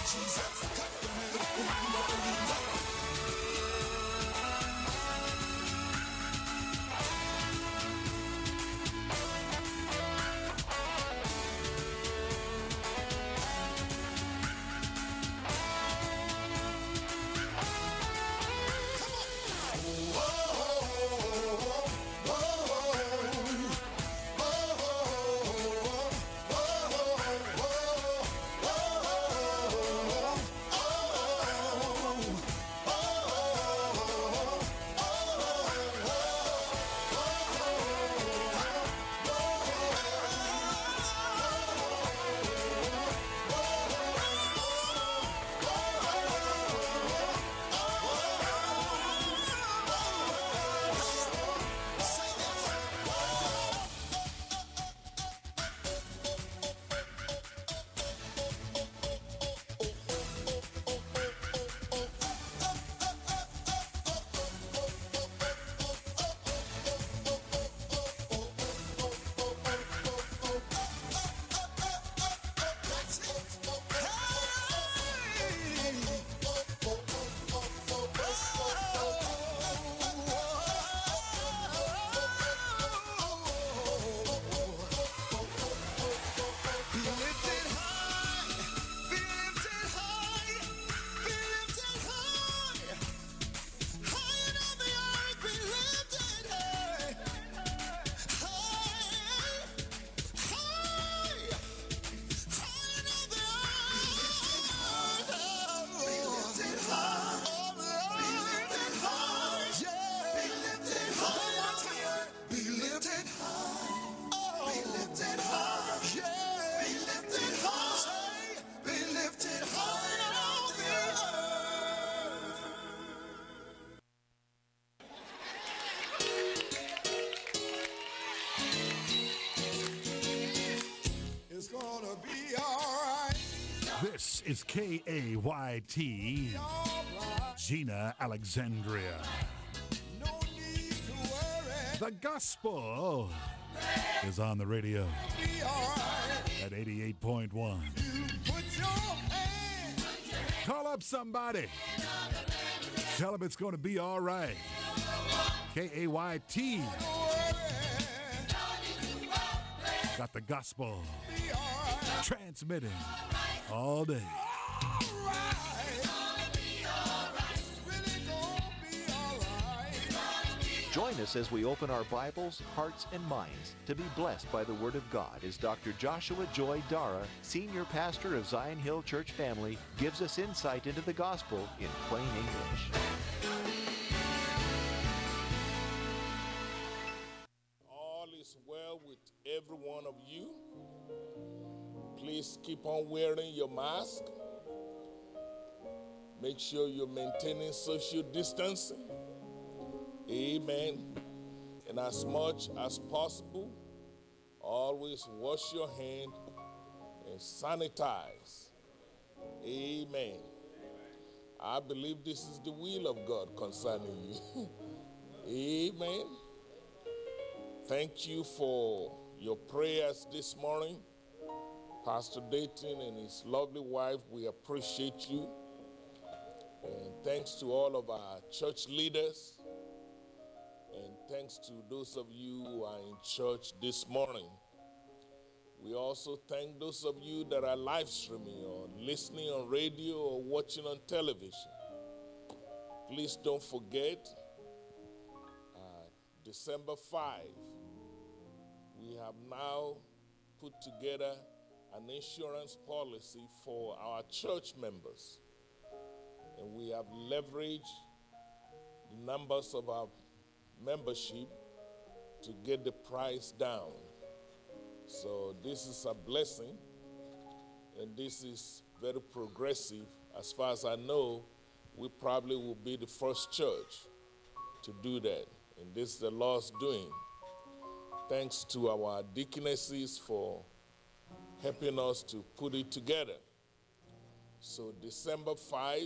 It's gonna be alright. This is KAYT, Gina Alexandria. No need to worry. The gospel is on the radio Be alright. at 88.1. You put your hand. Call up somebody. Tell them it's going to be all right. KAYT got the gospel transmitting all day. Join us as we open our Bibles, hearts, and minds to be blessed by the Word of God as Dr. Joshua Joy Dara, Senior Pastor of Zion Hill Church Family, gives us insight into the gospel in plain English. All is well with every one of you. Please keep on wearing your mask. Make sure you're maintaining social distancing. Amen. And as much as possible, always wash your hand and sanitize. Amen. I believe this is the will of God concerning you. Amen. Thank you for your prayers this morning. Pastor Dayton and his lovely wife, we appreciate you. And thanks to all of our church leaders. And thanks to those of you who are in church this morning. We also thank those of you that are live streaming or listening on radio or watching on television. Please don't forget, December 5, we have now put together an insurance policy for our church members. And we have leveraged the numbers of our membership to get the price down. So this is a blessing, and this is very progressive. As far as I know, we probably will be the first church to do that, and this is the Lord's doing. Thanks to our deaconesses for helping us to put it together. So December 5,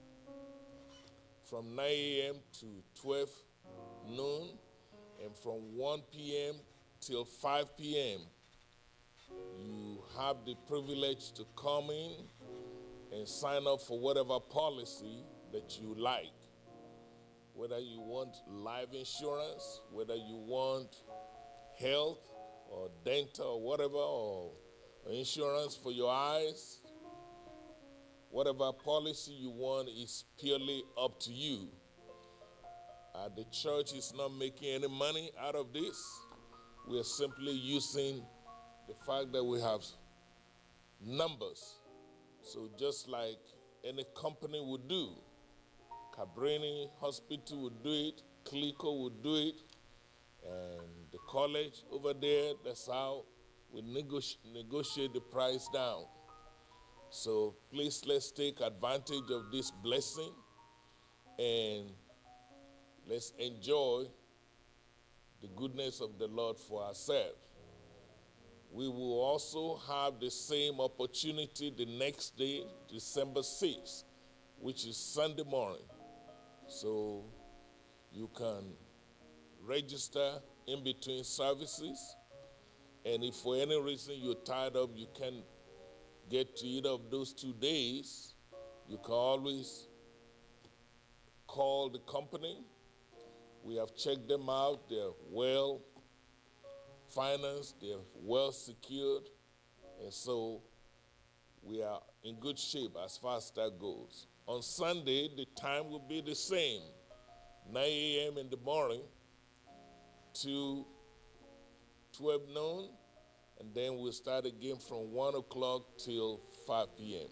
from 9 a.m. to 12 noon, and from 1 p.m. till 5 p.m., you have the privilege to come in and sign up for whatever policy that you like. Whether you want life insurance, whether you want health or dental or whatever, or insurance for your eyes, whatever policy you want is purely up to you. The church is not making any money out of this. We are simply using the fact that we have numbers. So just like any company would do, Cabrini Hospital would do it, Clico would do it, and the college over there, that's how we negotiate the price down. So please, let's take advantage of this blessing and let's enjoy the goodness of the Lord for ourselves. We will also have the same opportunity the next day, December 6th, which is Sunday morning. So you can register in between services, and if for any reason you're tied up, you can get to either of those 2 days, you can always call the company. We have checked them out. They're well financed, they're well secured, and so we are in good shape as far as that goes. On Sunday, the time will be the same, 9 a.m. in the morning to 12 noon, and then we'll start again from 1 o'clock till 5 p.m.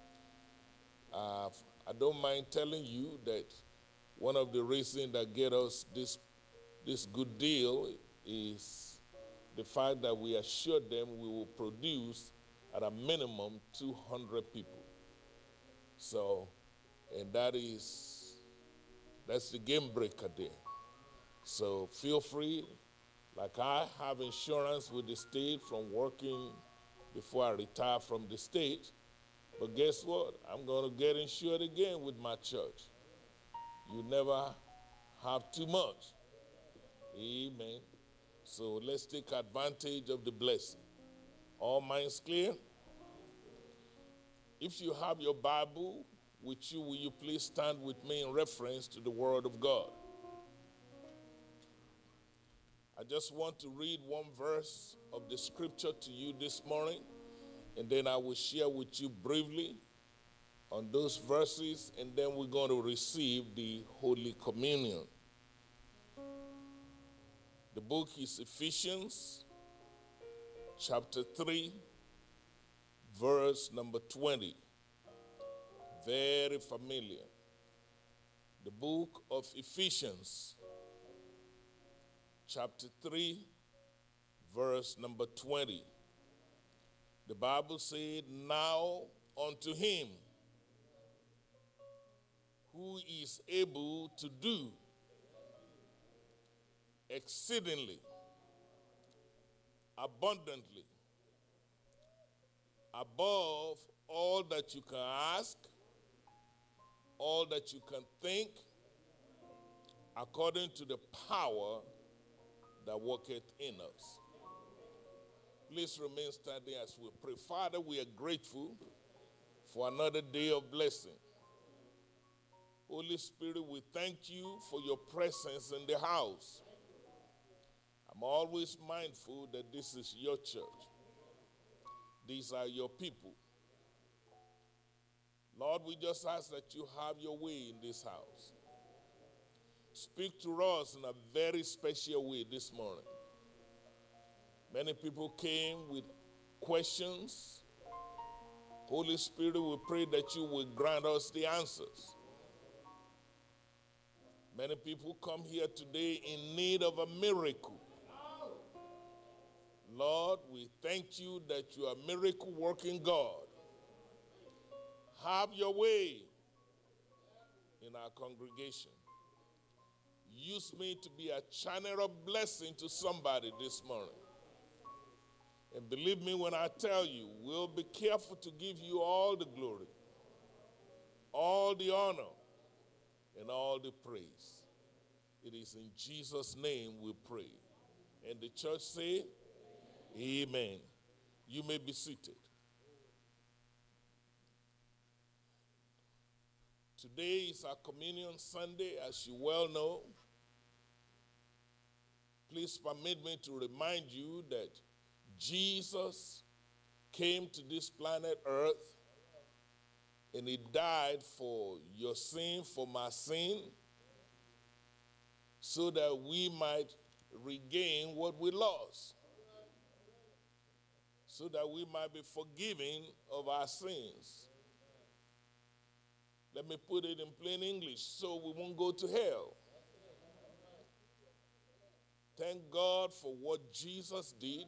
I don't mind telling you that one of the reasons that get us this good deal is the fact that we assured them we will produce at a minimum 200 people. So, and that's the game breaker there. So feel free, like I have insurance with the state from working before I retire from the state, but guess what? I'm going to get insured again with my church. You never have too much. Amen. So let's take advantage of the blessing. All minds clear? If you have your Bible with you, will you please stand with me in reference to the Word of God? I just want to read one verse of the scripture to you this morning, and then I will share with you briefly on those verses, and then we're going to receive the Holy Communion. The book is Ephesians, chapter 3, verse number 20. Very familiar. The book of Ephesians, chapter 3, verse number 20. The Bible said, "Now unto him who is able to do exceedingly, abundantly, above all that you can ask, all that you can think, according to the power that worketh in us." Please remain standing as we pray. Father, we are grateful for another day of blessing. Holy Spirit, we thank you for your presence in the house. I'm always mindful that this is your church. These are your people. Lord, we just ask that you have your way in this house. Speak to us in a very special way this morning. Many people came with questions. Holy Spirit, we pray that you will grant us the answers. Many people come here today in need of a miracle. Lord, we thank you that you are a miracle-working God. Have your way in our congregation. Use me to be a channel of blessing to somebody this morning. And believe me when I tell you, we'll be careful to give you all the glory, all the honor, and all the praise. It is in Jesus' name we pray. And the church say, Amen. You may be seated. Today is our Communion Sunday, as you well know. Please permit me to remind you that Jesus came to this planet Earth and he died for your sin, for my sin, so that we might regain what we lost, so that we might be forgiven of our sins. Let me put it in plain English so we won't go to hell. Thank God for what Jesus did.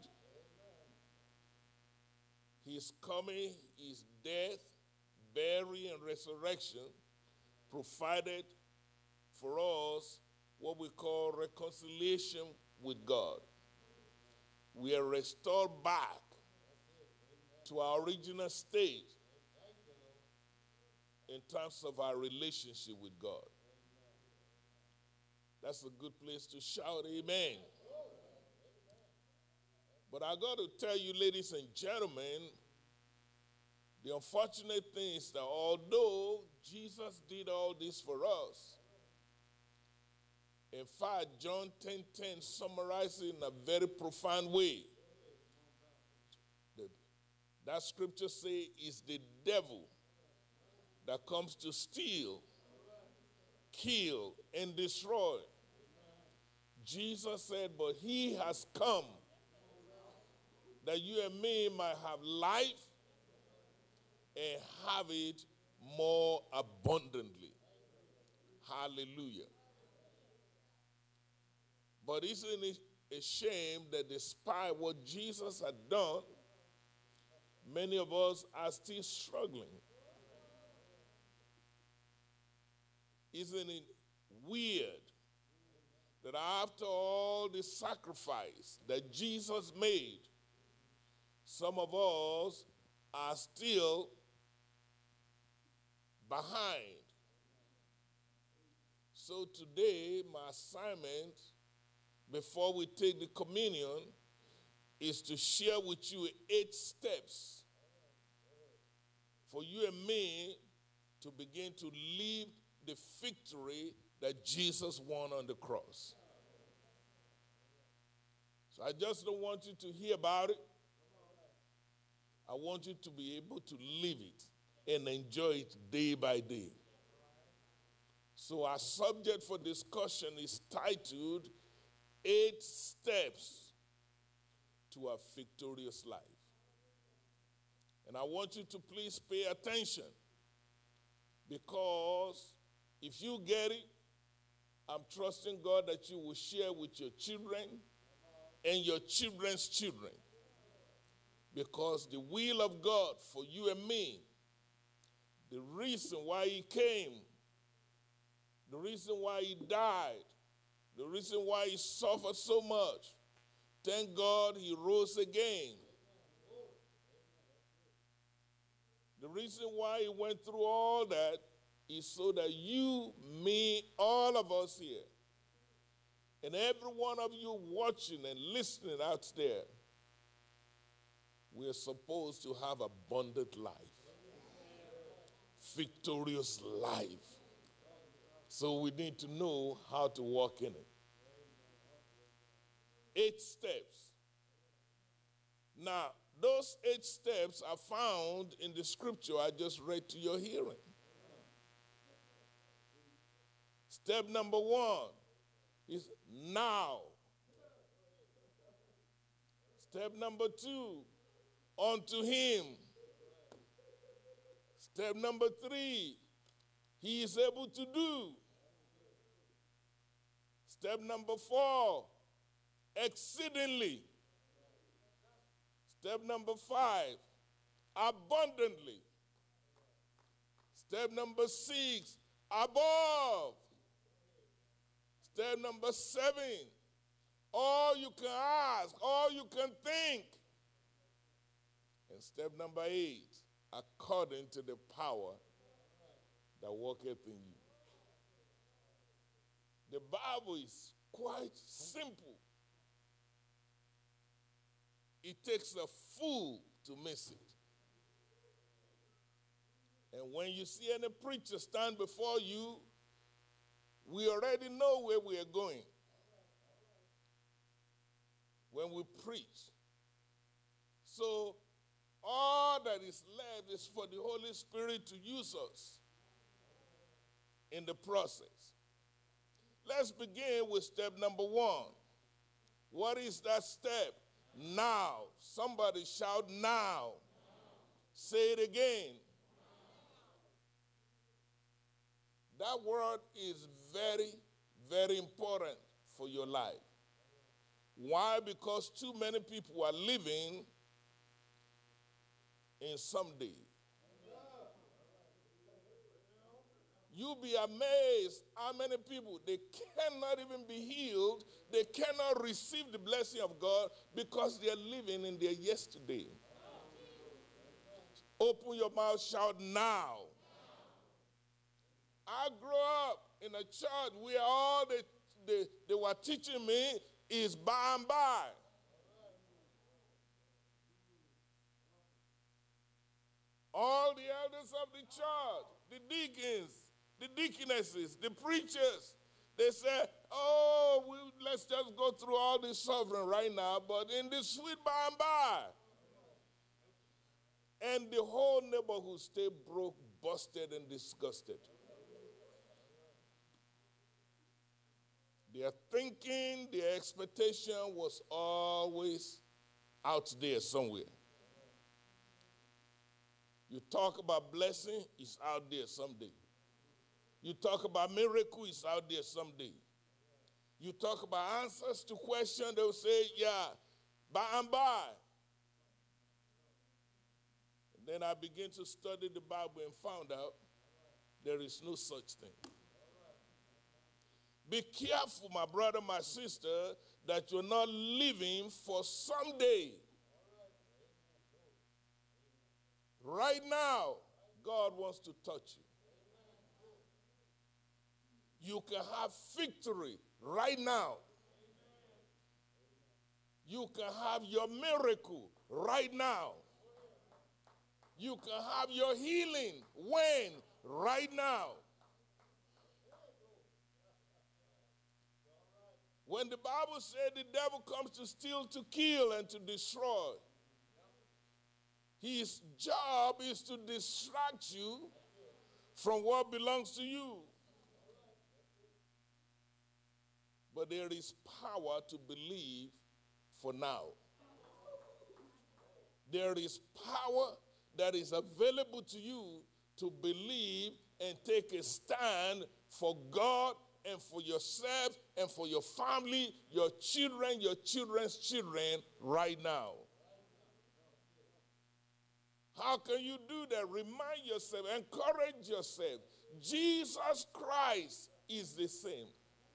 His coming, his death, burial, and resurrection provided for us what we call reconciliation with God. We are restored back to our original state in terms of our relationship with God. That's a good place to shout amen. But I got to tell you, ladies and gentlemen, the unfortunate thing is that although Jesus did all this for us, in fact, John 10:10 summarizes it in a very profound way. That scripture says it's the devil that comes to steal, kill, and destroy. Jesus said, but he has come that you and me might have life and have it more abundantly. Hallelujah. But isn't it a shame that despite what Jesus had done, many of us are still struggling? Isn't it weird that after all the sacrifice that Jesus made, some of us are still behind? So today, my assignment, before we take the communion, is to share with you 8 steps for you and me to begin to live the victory that Jesus won on the cross. So I just don't want you to hear about it. I want you to be able to live it and enjoy it day by day. So our subject for discussion is titled 8 Steps to a Victorious Life. And I want you to please pay attention, because if you get it, I'm trusting God that you will share with your children and your children's children. Because the will of God for you and me, the reason why he came, the reason why he died, the reason why he suffered so much, thank God he rose again. The reason why he went through all that is so that you, me, all of us here, and every one of you watching and listening out there, we are supposed to have abundant life, victorious life. So we need to know how to walk in it. 8 steps. Now, those 8 steps are found in the scripture I just read to your hearing. Step number 1 is now. Step number 2, unto him. Step number 3, he is able to do. Step number 4, exceedingly. Step number 5, abundantly. Step number 6, above. Step number 7, all you can ask, all you can think. And step number 8, according to the power that worketh in you. The Bible is quite simple. It takes a fool to miss it. And And when you see any preacher stand before you, we already know where we are going when we preach. So all that is left is for the Holy Spirit to use us in the process. Let's begin with step number 1. What is that step? Now. Somebody shout now. Say it again. That word is very, very important for your life. Why? Because too many people are living in someday. You'll be amazed how many people, they cannot even be healed. They cannot receive the blessing of God because they are living in their yesterday. Open your mouth, shout now. I grew up in a church where all they were teaching me is by and by. All the elders of the church, the deacons, the deaconesses, the preachers, they say, oh, let's just go through all this suffering right now, but in this sweet by and by. And the whole neighborhood stay broke, busted, and disgusted. Their thinking, their expectation was always out there somewhere. You talk about blessing, it's out there someday. You talk about miracle, it's out there someday. You talk about answers to questions, they'll say, yeah, by and by. And then I began to study the Bible and found out there is no such thing. Be careful, my brother, my sister, that you're not living for someday. Right now, God wants to touch you. You can have victory right now. You can have your miracle right now. You can have your healing when? Right now. When the Bible said the devil comes to steal, to kill, and to destroy, his job is to distract you from what belongs to you. But there is power to believe for now. There is power that is available to you to believe and take a stand for God and for yourself and for your family, your children, your children's children right now. How can you do that? Remind yourself, encourage yourself. Jesus Christ is the same.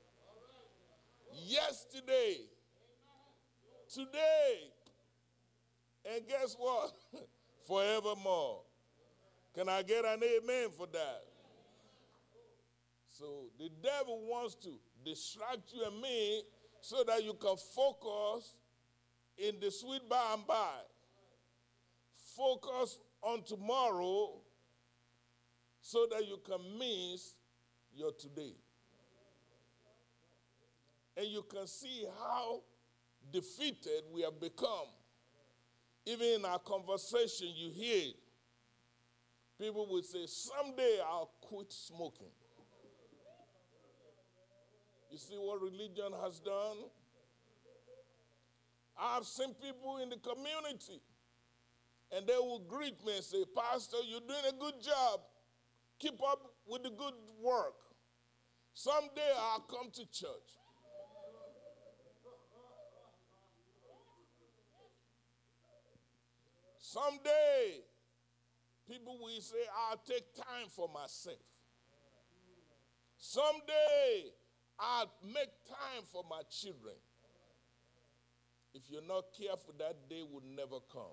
Yesterday, today, and guess what? Forevermore. Can I get an amen for that? So the devil wants to distract you and me so that you can focus in the sweet by and by. Focus on tomorrow so that you can miss your today. And you can see how defeated we have become. Even in our conversation, you hear it. People will say, someday I'll quit smoking. You see what religion has done? I've seen people in the community, and they will greet me and say, Pastor, you're doing a good job. Keep up with the good work. Someday I'll come to church. Someday, people will say, I'll take time for myself. Someday, I'll make time for my children. If you're not careful, that day will never come.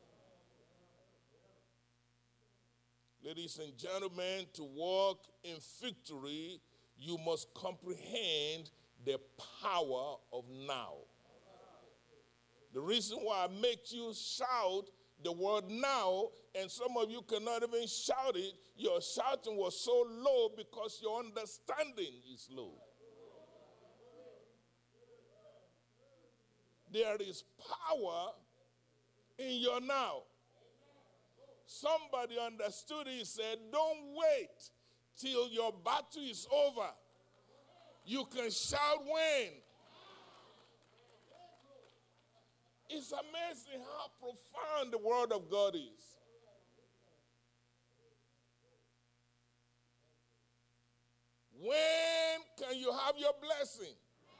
Ladies and gentlemen, to walk in victory, you must comprehend the power of now. The reason why I make you shout the word now, and some of you cannot even shout it. Your shouting was so low because your understanding is low. There is power in your now. Somebody understood it. He said, don't wait till your battle is over. You can shout when. It's amazing how profound the word of God is. When can you have your blessing?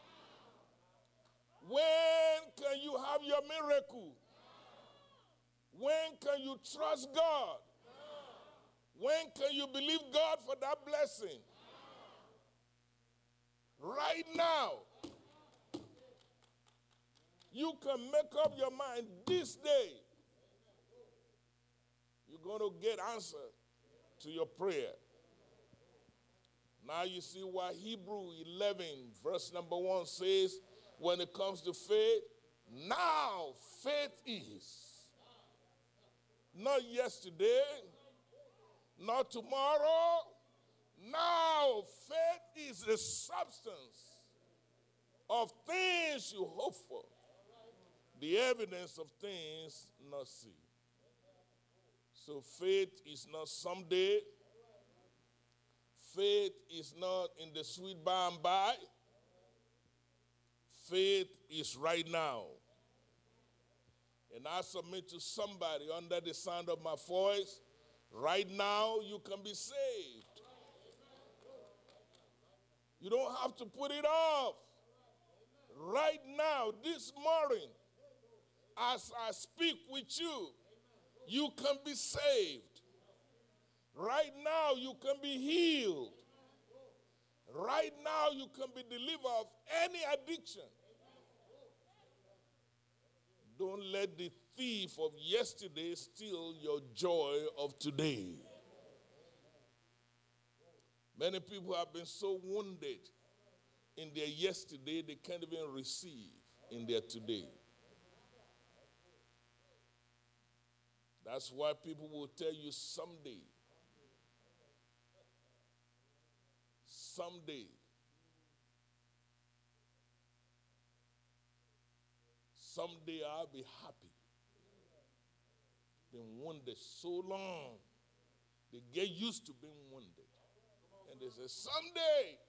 When can you have your miracle? When can you trust God? When can you believe God for that blessing? Right now. You can make up your mind this day. You're going to get answer to your prayer. Now you see why Hebrew 11 verse number 1 says, when it comes to faith, now faith is. Not yesterday, not tomorrow. Now faith is the substance of things you hope for, the evidence of things not seen. So faith is not someday. Faith is not in the sweet by and by. Faith is right now. And I submit to somebody under the sound of my voice, right now you can be saved. You don't have to put it off. Right now, this morning, as I speak with you, you can be saved. Right now, you can be healed. Right now, you can be delivered of any addiction. Don't let the thief of yesterday steal your joy of today. Many people have been so wounded in their yesterday, they can't even receive in their today. That's why people will tell you someday. Someday. Someday I'll be happy. Been wounded so long. They get used to being wounded. And they say, someday.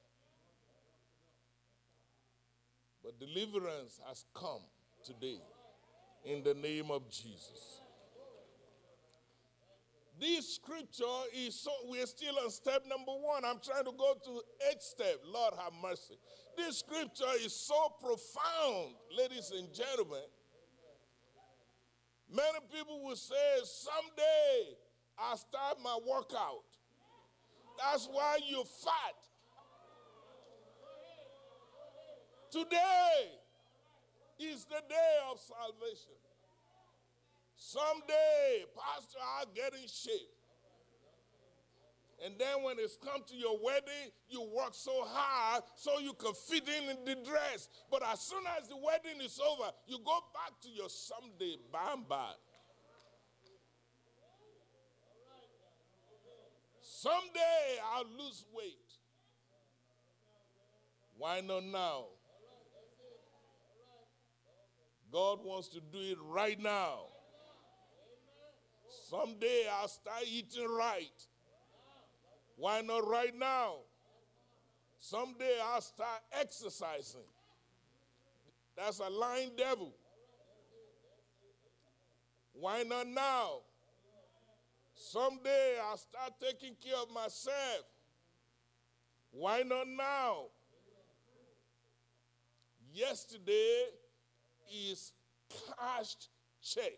But deliverance has come today in the name of Jesus. This scripture is so, we're still on step number 1. I'm trying to go to 8th step. Lord have mercy. This scripture is so profound, ladies and gentlemen. Many people will say, someday I'll start my workout. That's why you're fat. Today is the day of salvation. Someday, Pastor, I'll get in shape. And then when it's come to your wedding, you work so hard so you can fit in the dress. But as soon as the wedding is over, you go back to your someday bamba. Someday I'll lose weight. Why not now? God wants to do it right now. Someday I'll start eating right. Why not right now? Someday I'll start exercising. That's a lying devil. Why not now? Someday I'll start taking care of myself. Why not now? Yesterday is cashed check.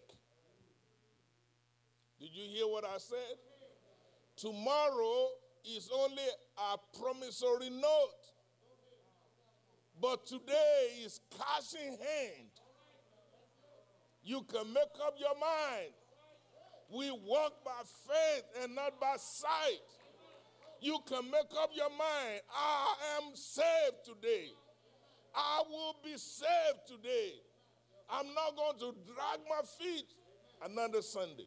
Did you hear what I said? Tomorrow is only a promissory note. But today is cash in hand. You can make up your mind. We walk by faith and not by sight. You can make up your mind. I am saved today. I will be saved today. I'm not going to drag my feet. Another Sunday.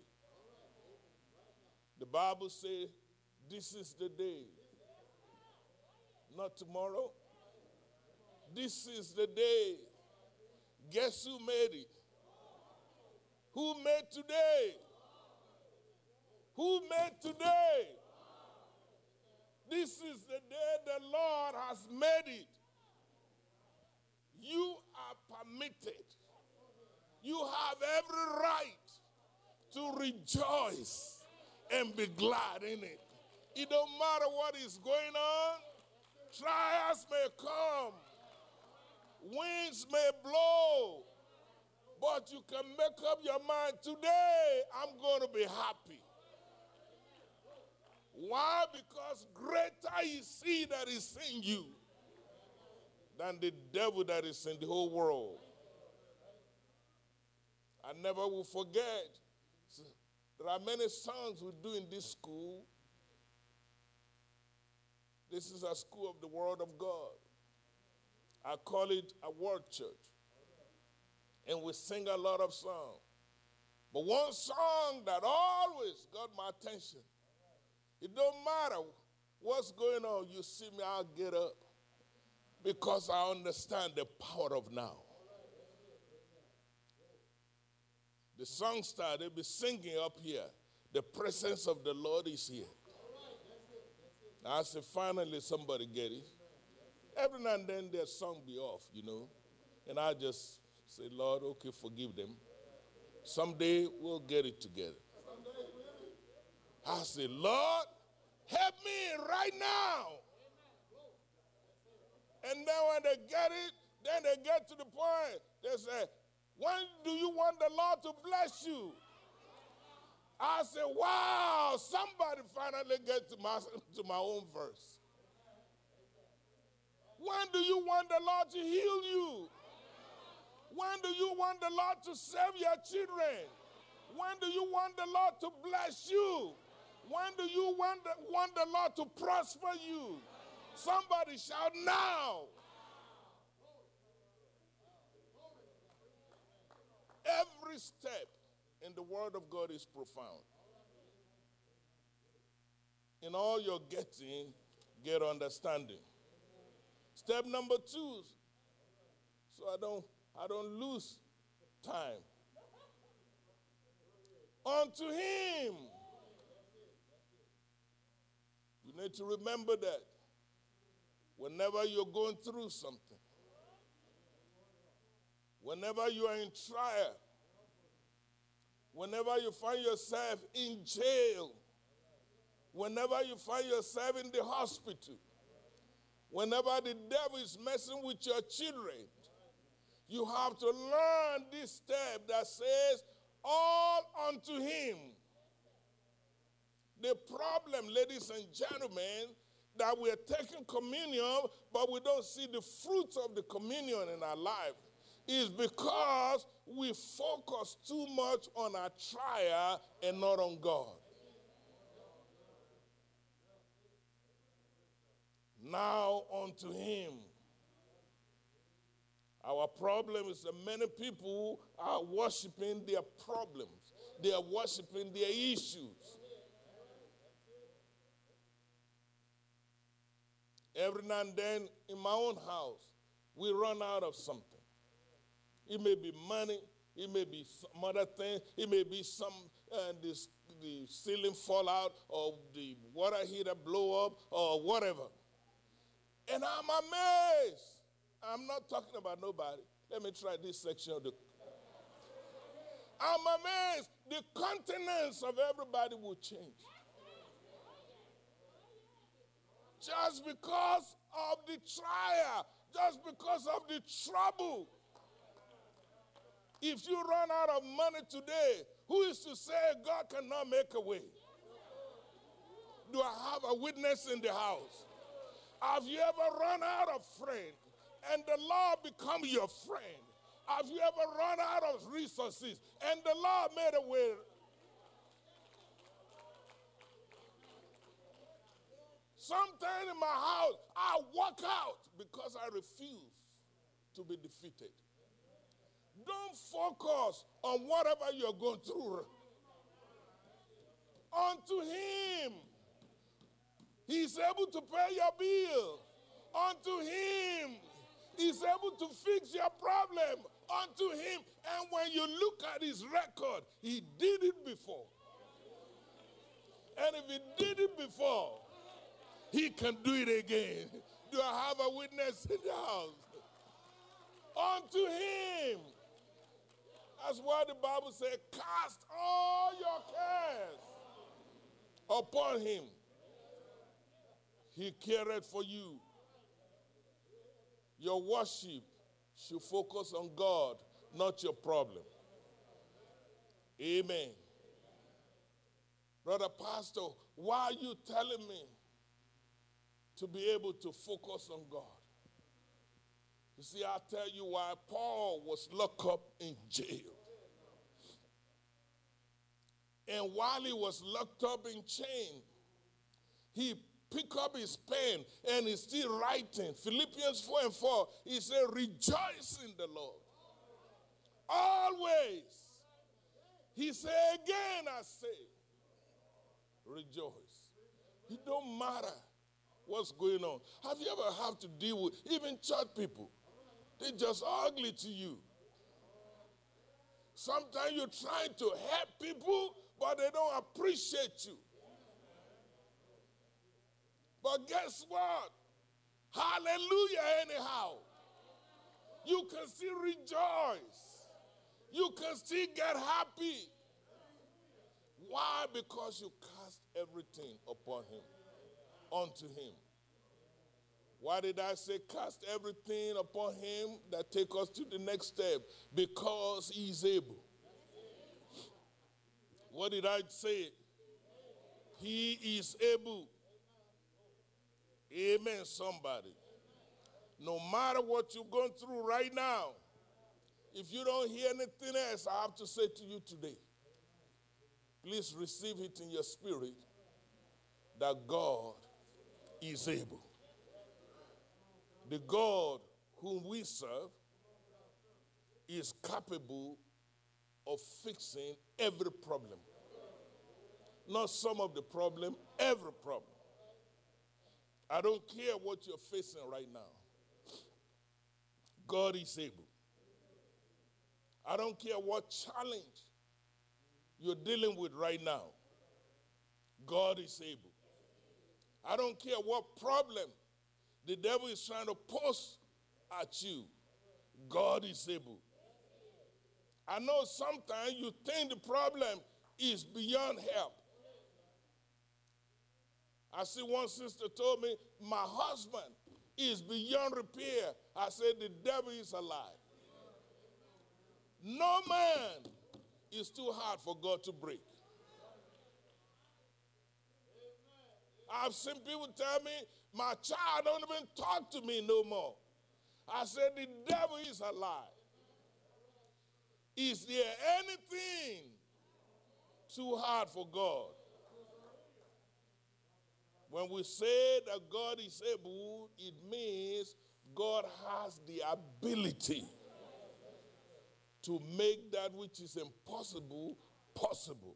The Bible says this is the day. Not tomorrow. This is the day. Guess who made it? Who made today? Who made today? This is the day the Lord has made it. You are permitted. You have every right to rejoice and be glad in it. It don't matter what is going on. Trials may come. Winds may blow. But you can make up your mind, today I'm going to be happy. Why? Because greater is he that is in you than the devil that is in the whole world. I never will forget. There are many songs we do in this school. This is a school of the Word of God. I call it a word church. And we sing a lot of songs. But one song that always got my attention, it don't matter what's going on, you see me, I'll get up. Because I understand the power of now. The song star, they'll be singing up here. The presence of the Lord is here. I say, finally somebody get it. Every now and then their song be off, you know. And I just say, Lord, okay, forgive them. Someday we'll get it together. I say, Lord, help me right now. And then when they get it, then they get to the point, they say, when do you want the Lord to bless you? I say, wow, somebody finally get to my own verse. When do you want the Lord to heal you? When do you want the Lord to save your children? When do you want the Lord to bless you? When do you want the Lord to prosper you? Somebody shout now. Every step in the Word of God is profound. In all your getting, get understanding. Step number 2, so I don't lose time. Unto him. You need to remember that whenever you're going through something, whenever you are in trial, whenever you find yourself in jail, whenever you find yourself in the hospital, whenever the devil is messing with your children, you have to learn this step that says, all unto him. The problem, ladies and gentlemen, that we are taking communion, but we don't see the fruits of the communion in our life, is because we focus too much on our trial and not on God. Now unto him. Our problem is that many people are worshiping their problems. They are worshiping their issues. Every now and then in my own house, we run out of something. It may be money. It may be some other thing. It may be the ceiling fall out or the water heater blow up or whatever. And I'm amazed. I'm not talking about nobody. Let me try this section of the... I'm amazed. The countenance of everybody will change. Just because of the trial, just because of the trouble. If you run out of money today, who is to say God cannot make a way? Do I have a witness in the house? Have you ever run out of friends and the Lord become your friend? Have you ever run out of resources and the Lord made a way? Sometimes in my house, I walk out because I refuse to be defeated. Don't focus on whatever you're going through. Unto him. He's able to pay your bill. Unto him. He's able to fix your problem. Unto him. And when you look at his record, he did it before. And if he did it before, he can do it again. Do I have a witness in the house? Unto him. That's why the Bible says, cast all your cares upon him. He careth for you. Your worship should focus on God, not your problem. Amen. Brother Pastor, why are you telling me to be able to focus on God? You see, I'll tell you why Paul was locked up in jail. And while he was locked up in chain, he picked up his pen and he's still writing. Philippians 4:4, he said, rejoice in the Lord. Always. He said, again I say, rejoice. It don't matter what's going on. Have you ever had to deal with even church people? They're just ugly to you. Sometimes you're trying to help people, but they don't appreciate you. But guess what? Hallelujah anyhow. You can still rejoice. You can still get happy. Why? Because you cast everything upon him, unto him. Why did I say cast everything upon him? That take us to the next step. Because he is able. What did I say? He is able. Amen, somebody. No matter what you're going through right now, if you don't hear anything else, I have to say to you today, please receive it in your spirit that God is able. The God whom we serve is capable of fixing every problem. Not some of the problem, every problem. I don't care what you're facing right now. God is able. I don't care what challenge you're dealing with right now. God is able. I don't care what problem the devil is trying to post at you. God is able. I know sometimes you think the problem is beyond help. I see one sister told me, my husband is beyond repair. I said, the devil is a lie. No man is too hard for God to break. I've seen people tell me, my child don't even talk to me no more. I said, the devil is a lie. Is there anything too hard for God? When we say that God is able, it means God has the ability to make that which is impossible possible.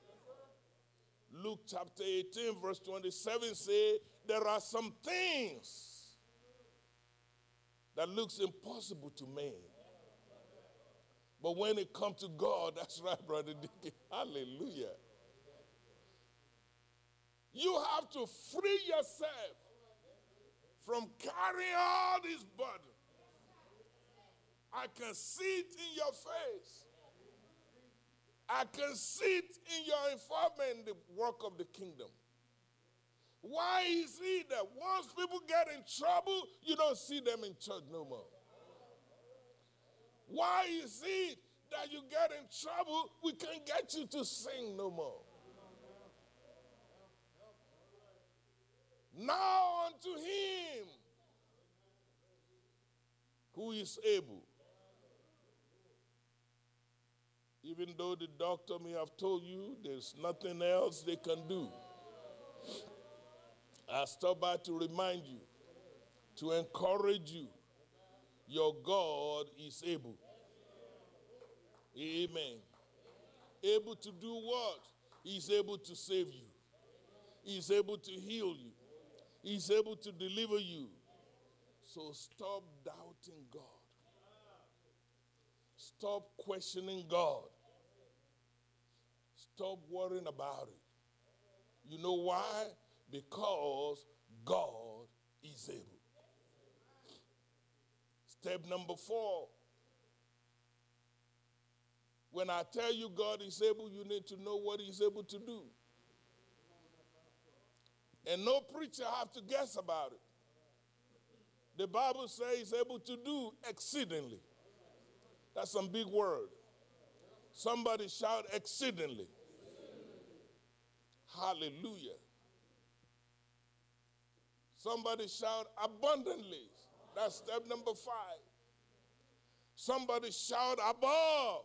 Luke chapter 18 verse 27 says there are some things that looks impossible to man. But when it comes to God, that's right, Brother Dickie. Hallelujah. You have to free yourself from carrying all this burden. I can see it in your face. I can see it in your involvement in the work of the kingdom. Why is it that once people get in trouble, you don't see them in church no more? Why is it that you get in trouble, we can't get you to sing no more? Now unto him who is able. Even though the doctor may have told you there's nothing else they can do, I stop by to remind you, to encourage you, your God is able. Amen. Able to do what? He's able to save you. He's able to heal you. He's able to deliver you. So stop doubting God. Stop questioning God. Stop worrying about it. You know why? Because God is able. Step number 4. When I tell you God is able, you need to know what he's able to do. And no preacher have to guess about it. The Bible says he's able to do exceedingly. That's some big word. Somebody shout exceedingly. Hallelujah. Somebody shout abundantly. That's step number 5. Somebody shout above.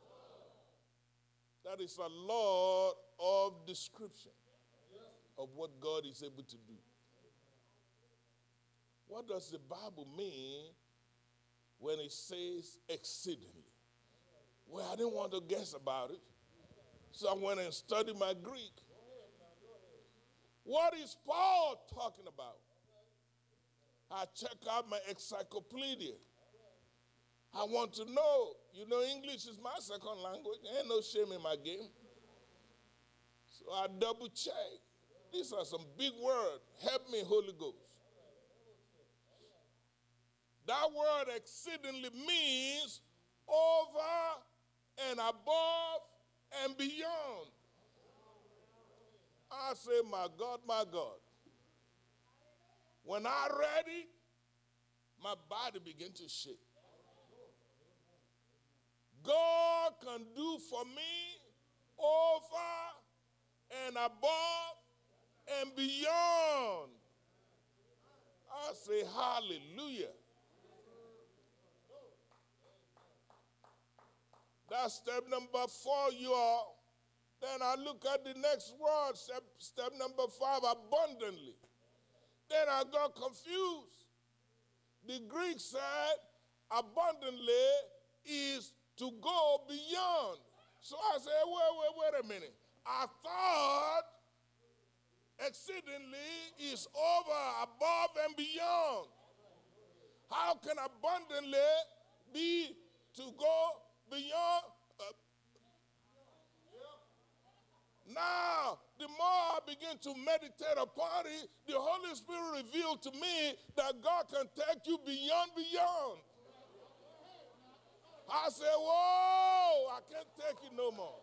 That is a lot of description of what God is able to do. What does the Bible mean when it says exceedingly? Well, I didn't want to guess about it, so I went and studied my Greek. What is Paul talking about? I check out my encyclopedia. I want to know. You know, English is my second language. There ain't no shame in my game. So I double check. These are some big words. Help me, Holy Ghost. That word exceedingly means over and above and beyond. I say, my God, my God. When I read it, my body began to shake. God can do for me over and above and beyond. I say hallelujah. That's step number 4, you all. Then I look at the next word, step number 5, abundantly. Then I got confused. The Greek said abundantly is to go beyond. So I said, wait a minute. I thought exceedingly is over, above, and beyond. How can abundantly be to go beyond? Now, the more I begin to meditate upon it, the Holy Spirit revealed to me that God can take you beyond. I said, whoa, I can't take it no more.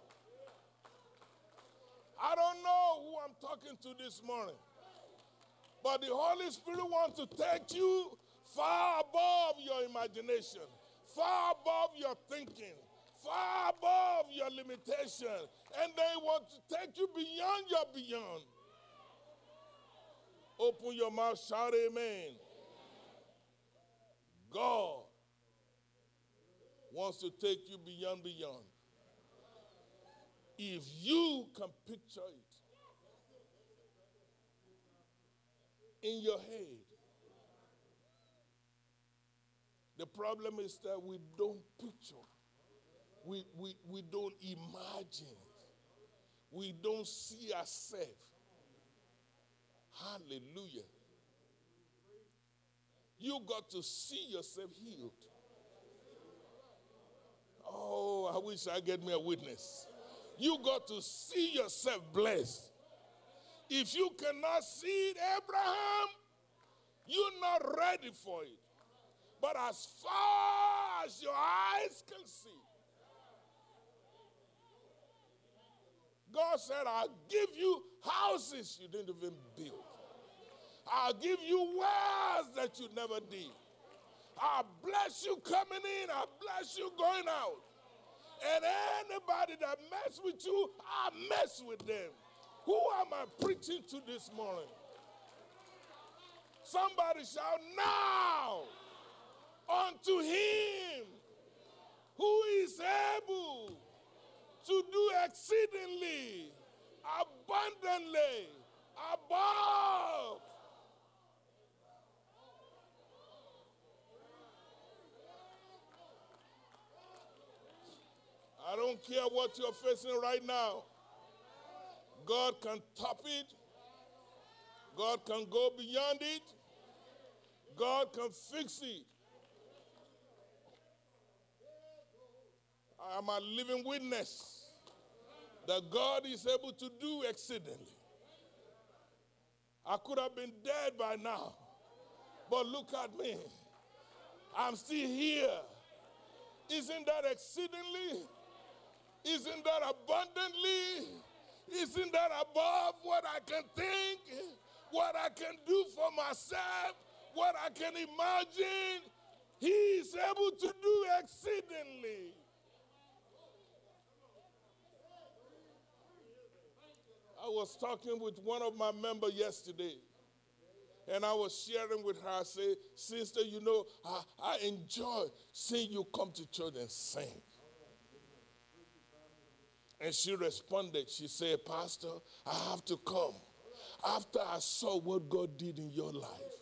I don't know who I'm talking to this morning, but the Holy Spirit wants to take you far above your imagination, far above your thinking, far above your limitation, and they want to take you beyond your beyond. Open your mouth, shout amen. God wants to take you beyond. If you can picture it in your head. The problem is that we don't picture. We don't imagine. We don't see ourselves. Hallelujah. You got to see yourself healed. Oh, I wish I get me a witness. You got to see yourself blessed. If you cannot see it, Abraham, you're not ready for it. But as far as your eyes can see, God said, I'll give you houses you didn't even build. I'll give you wells that you never did. I'll bless you coming in. I'll bless you going out. And anybody that mess with you, I'll mess with them. Who am I preaching to this morning? Somebody shout, now unto him who is able to do exceedingly, abundantly, above. don't care what you're facing right now. God can top it. God can go beyond it. God can fix it. I am a living witness that God is able to do exceedingly. I could have been dead by now, but look at me. I'm still here. Isn't that exceedingly? Isn't that abundantly? Isn't that above what I can think, what I can do for myself, what I can imagine? He is able to do exceedingly. I was talking with one of my members yesterday, and I was sharing with her. I said, sister, you know, I enjoy seeing you come to church and sing. And she responded, she said, Pastor, I have to come after I saw what God did in your life.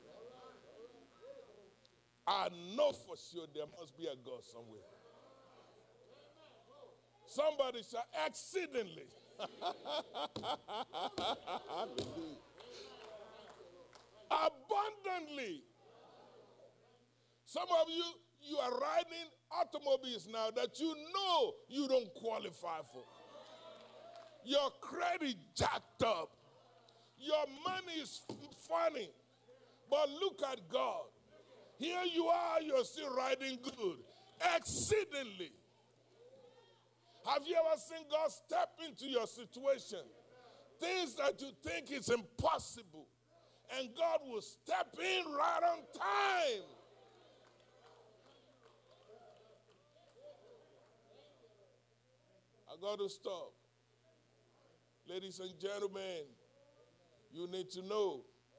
I know for sure there must be a God somewhere. Somebody said, exceedingly. Abundantly. Some of you are riding automobiles now that you know you don't qualify for. Your credit jacked up. Your money is funny. But look at God. Here you are, you're still riding good. Exceedingly. Have you ever seen God step into your situation? Things that you think is impossible. And God will step in right on time. I got to stop. Ladies and gentlemen, you need to know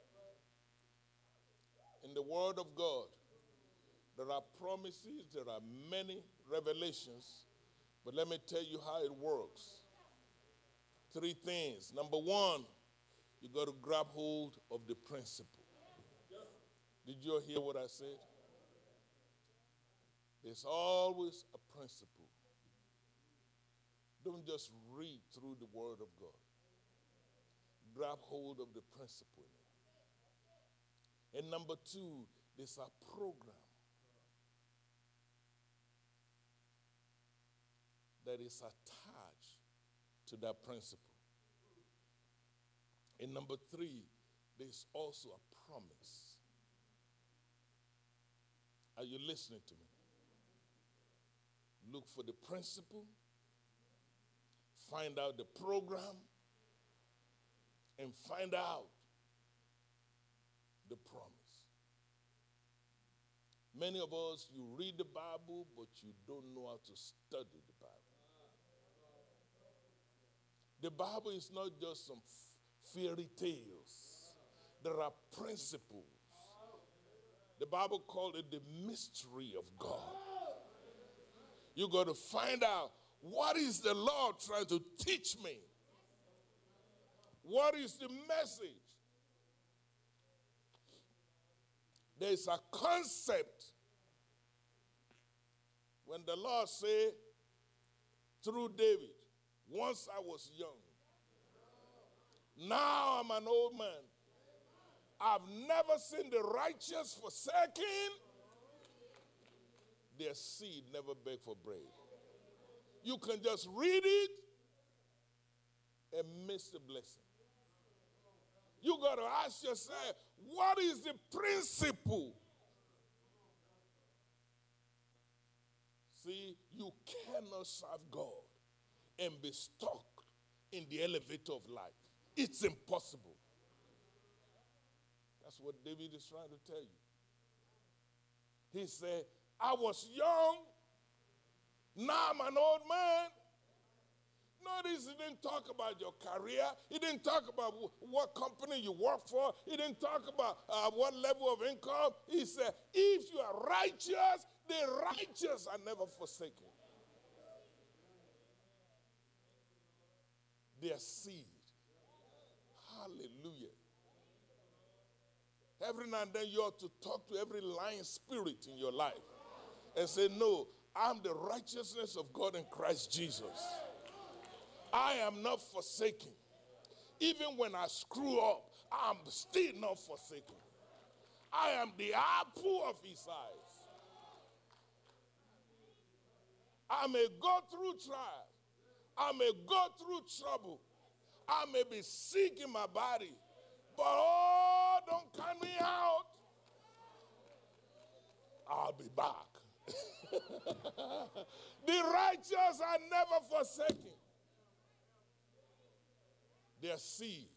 in the Word of God, there are promises, there are many revelations, but let me tell you how it works. 3 things. Number 1, you got to grab hold of the principle. Did you hear what I said? There's always a principle. Don't just read through the Word of God. Grab hold of the principle in it. And number 2, there's a program that is attached to that principle. And number 3, there's also a promise. Are you listening to me? Look for the principle, find out the program, and find out the promise. Many of us, you read the Bible, but you don't know how to study the Bible. The Bible is not just some fairy tales. There are principles. The Bible called it the mystery of God. You got to find out, what is the Lord trying to teach me? What is the message? There's a concept. When the Lord said through David, once I was young, now I'm an old man. I've never seen the righteous forsaken, their seed never beg for bread. You can just read it and miss the blessing. You got to ask yourself, what is the principle? See, you cannot serve God and be stuck in the elevator of life. It's impossible. That's what David is trying to tell you. He said, I was young, now I'm an old man. Notice he didn't talk about your career. He didn't talk about what company you work for. He didn't talk about what level of income. He said, if you are righteous, the righteous are never forsaken. Their seed. Hallelujah. Every now and then you ought to talk to every lying spirit in your life and say, no, I'm the righteousness of God in Christ Jesus. I am not forsaken. Even when I screw up, I'm still not forsaken. I am the apple of his eyes. I may go through trials. I may go through trouble. I may be sick in my body. But oh, don't count me out. I'll be back. The righteous are never forsaken. Their seed.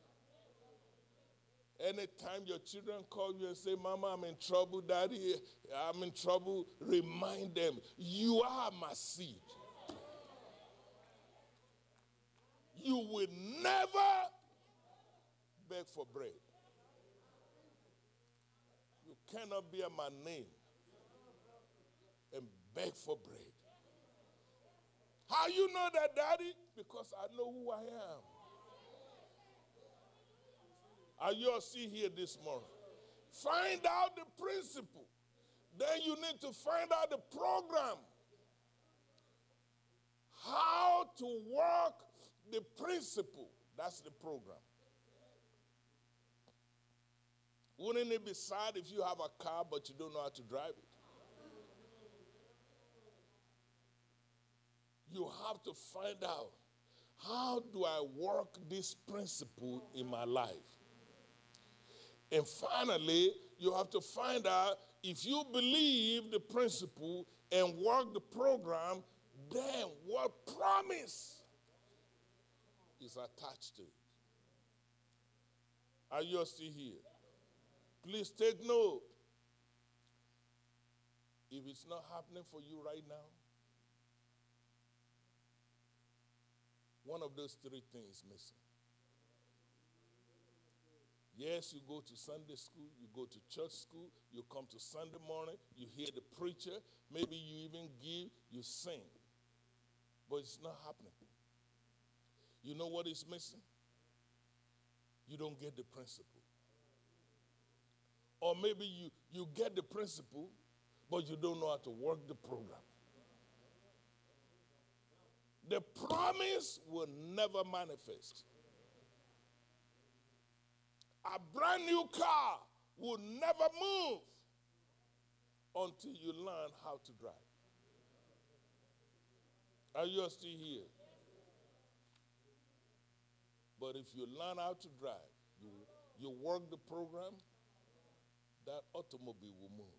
Anytime your children call you and say, Mama, I'm in trouble, Daddy, I'm in trouble, remind them, you are my seed. You will never beg for bread. You cannot bear my name and beg for bread. How you know that, Daddy? Because I know who I am. Are you all still here this morning? Find out the principle. Then you need to find out the program. How to work the principle. That's the program. Wouldn't it be sad if you have a car but you don't know how to drive it? You have to find out, how do I work this principle in my life? And finally, you have to find out, if you believe the principle and work the program, then what promise is attached to it? Are you still here? Please take note. If it's not happening for you right now, one of those three things missing. Yes, you go to Sunday school, you go to church school, you come to Sunday morning, you hear the preacher, maybe you even give, you sing. But it's not happening. You know what is missing? You don't get the principle. Or maybe you get the principle, but you don't know how to work the program. The promise will never manifest. A brand new car will never move until you learn how to drive. Are you still here? But if you learn how to drive, you work the program, that automobile will move.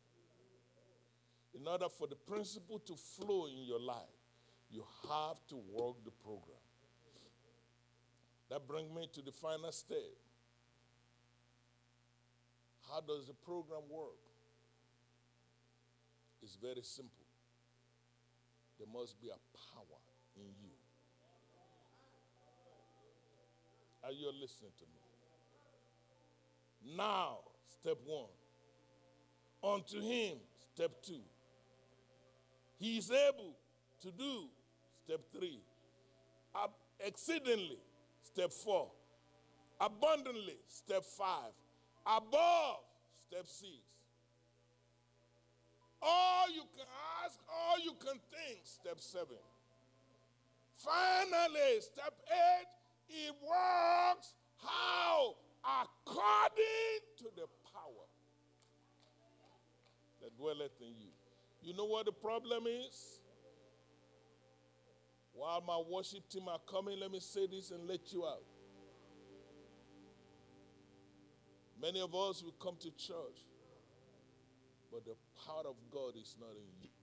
In order for the principle to flow in your life, you have to work the program. That brings me to the final step. How does the program work? It's very simple. There must be a power in you. Are you listening to me? Now, step 1. Unto him, step 2. He is able to do, step 3. Exceedingly, step 4. Abundantly, step 5. Above, step 6. All you can ask, all you can think, step 7. Finally, step 8, it works how? According to the power that dwelleth in you. You know what the problem is? While my worship team are coming, let me say this and let you out. Many of us will come to church, but the power of God is not in you.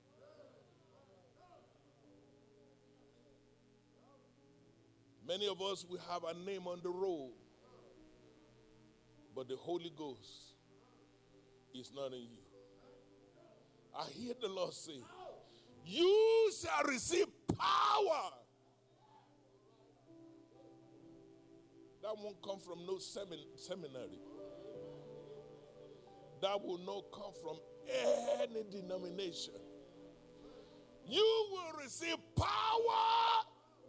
Many of us will have a name on the roll, but the Holy Ghost is not in you. I hear the Lord say, you shall receive power. That won't come from no seminary. That will not come from any denomination. You will receive power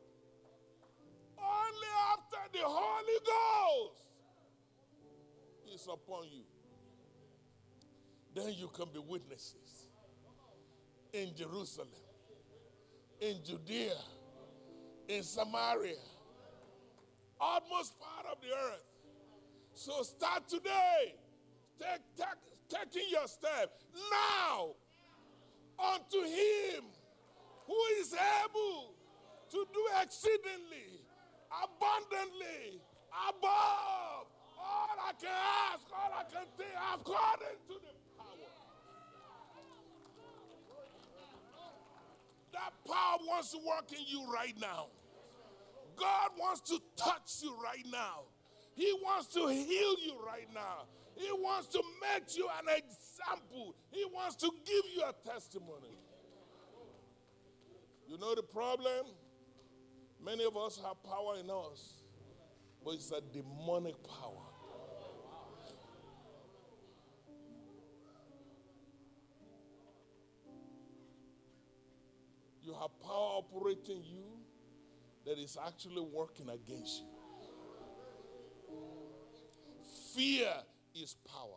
only after the Holy Ghost is upon you. Then you can be witnesses. in Jerusalem, in Judea, in Samaria, utmost part of the earth. So start today, taking your step now unto him who is able to do exceedingly, abundantly, above all I can ask, all I can think, according to the power. That power wants to work in you right now. God wants to touch you right now. He wants to heal you right now. He wants to make you an example. He wants to give you a testimony. You know the problem? Many of us have power in us, but it's a demonic power. You have power operating you that is actually working against you. Fear is power.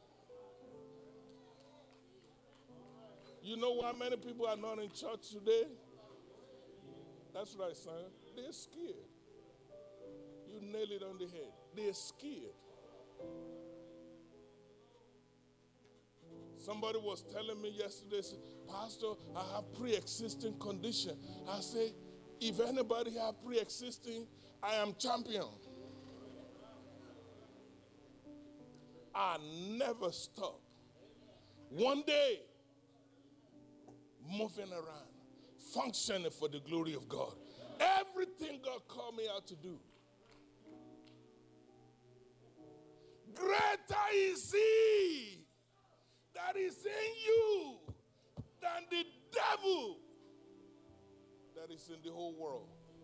You know why many people are not in church today? That's right, son. They're scared. You nail it on the head. They're scared. Somebody was telling me yesterday, Pastor, I have pre-existing condition. I say, if anybody have pre-existing, I am champion. I never stop. One day, moving around, functioning for the glory of God. Everything God called me out to do. Greater is he that is in you than the devil that is in the whole world.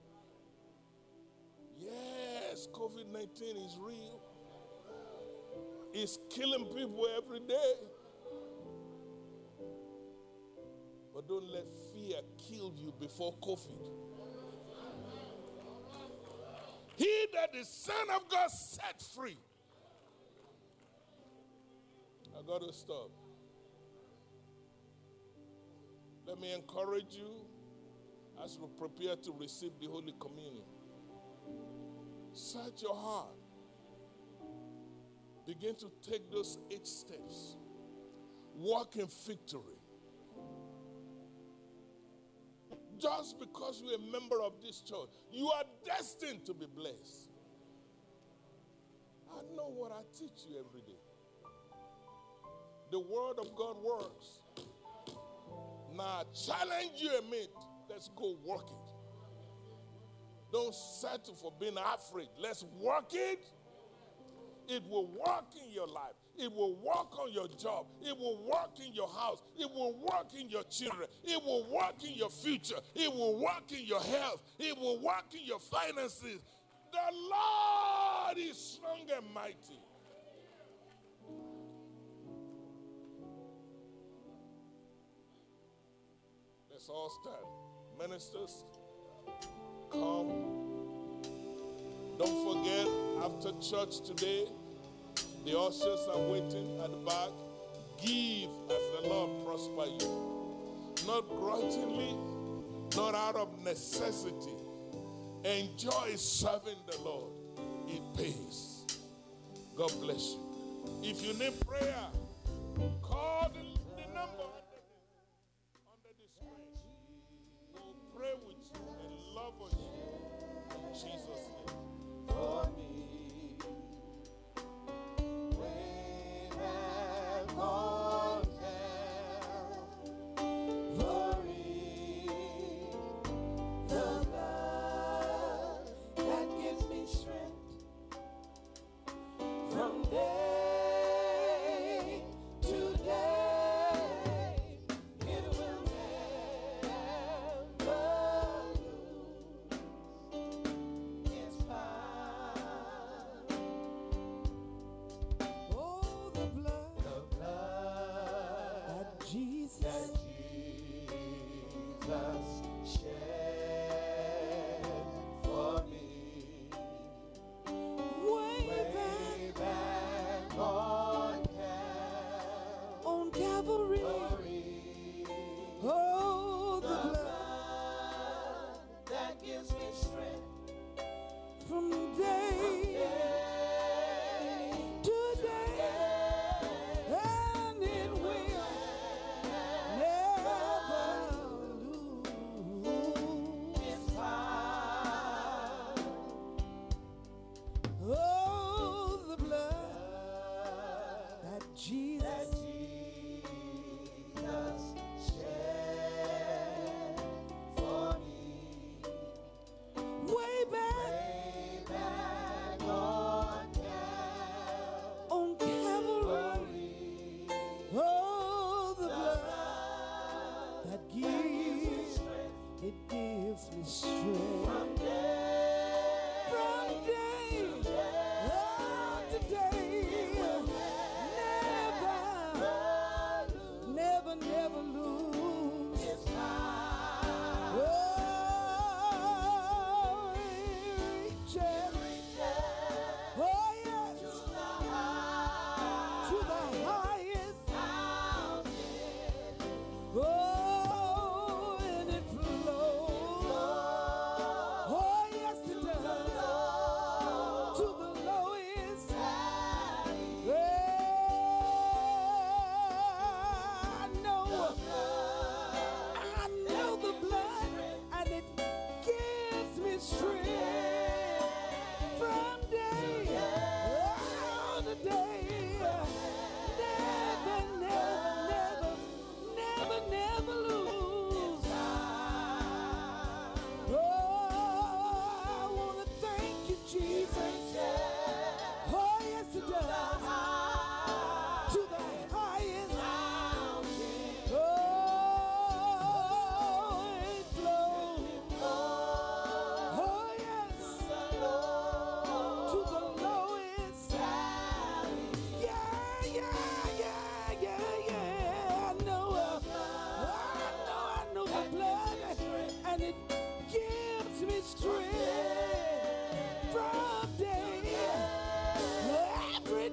Yes, COVID-19 is real. It's killing people every day. But don't let fear kill you before COVID. He that the Son of God set free. I got to stop. Let me encourage you as we prepare to receive the Holy Communion. Search your heart. Begin to take those 8 steps. Walk in victory. Just because you're a member of this church, you are destined to be blessed. I know what I teach you every day. The word of God works. Now, challenge you a minute. Let's go work it. Don't settle for being afraid. Let's work it. It will work in your life. It will work on your job. It will work in your house. It will work in your children. It will work in your future. It will work in your health. It will work in your finances. The Lord is strong and mighty. Let's all stand. Ministers, come. Don't forget, after church today, the ushers are waiting at the back. Give as the Lord prosper you. Not grudgingly, not out of necessity. Enjoy serving the Lord. It pays. God bless you. If you need prayer, call the number under the screen. We'll pray with you and love on you. In Jesus' name. For me, when I'm gone down, glory, the blood that gives me strength from day to day, it will never lose its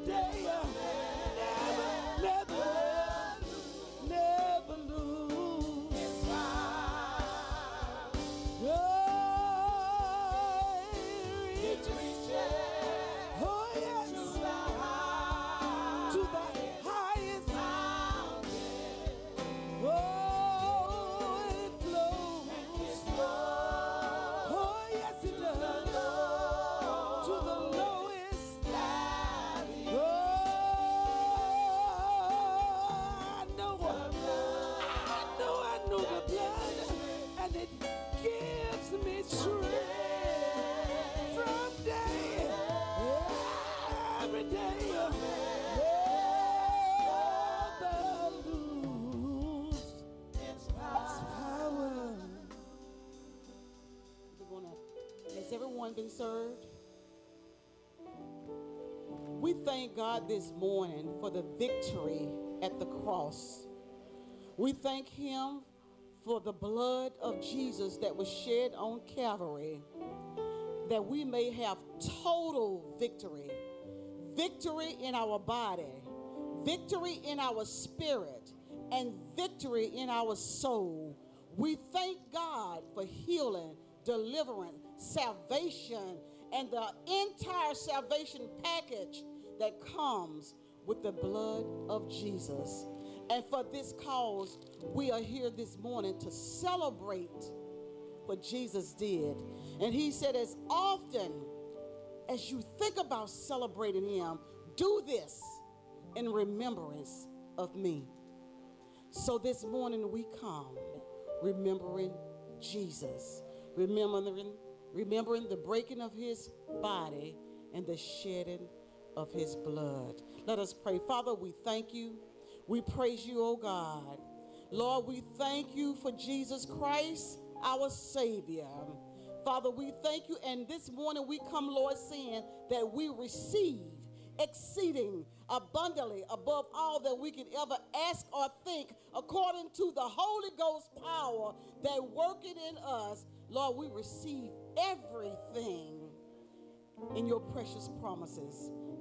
day. Never, never, never lose. Oh, yes. To the highest mountain. Oh, it flows. Oh, yes, it does. To the lowest valley. Oh, I know the blood, and it gives me strength from day, every day. Never lose its power. Has everyone been served? We thank God this morning for the victory at the cross. We thank Him for the blood of Jesus that was shed on Calvary, that we may have total victory. Victory in our body, victory in our spirit, and victory in our soul. We thank God for healing, deliverance, salvation, and the entire salvation package that comes with the blood of Jesus. And for this cause, we are here this morning to celebrate what Jesus did. And He said, as often as you think about celebrating Him, do this in remembrance of me. So this morning we come remembering Jesus, remembering the breaking of His body and the shedding of His blood. Let us pray. Father, we thank you. We praise you, oh God. Lord, we thank you for Jesus Christ, our Savior. Father, we thank you, and this morning we come, Lord, saying that we receive exceeding abundantly above all that we can ever ask or think, according to the Holy Ghost power that working in us. Lord, we receive everything in your precious promises.